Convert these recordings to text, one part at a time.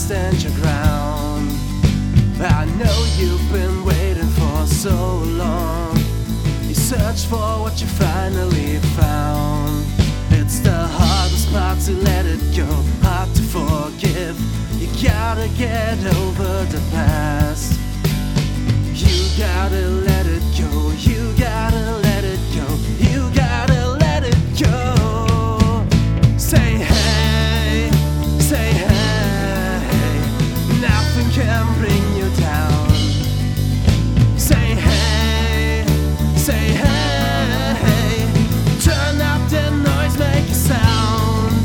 stand your ground. I know you've been waiting for so long. You search for what you finally found. It's the hardest part to let it go, hard to forgive. You gotta get over the past. You gotta let it go, you gotta let it go, you gotta let it go. Say hey, nothing can bring you down. Say hey, turn up the noise, make a sound.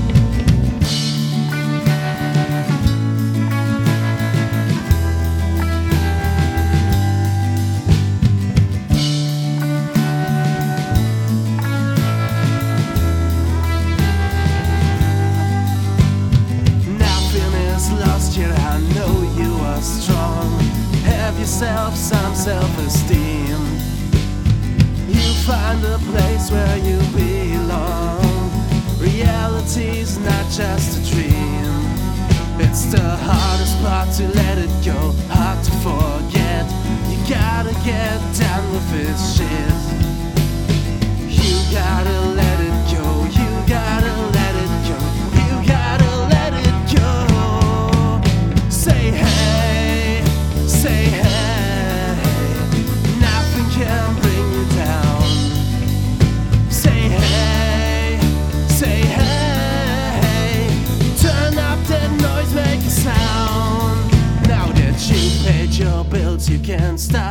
Nothing is lost yet, I know you are strong. Have yourself some self-esteem. You find a place where you belong. Reality's not just a dream. It's the hardest part to let it go, hard to forget. You gotta get done with this shit. You gotta let it go, you gotta let it go, you gotta let it go. Say hey, nothing can bring you down. Say hey, turn up the noise, make a sound. Now that you paid your bills, you can stop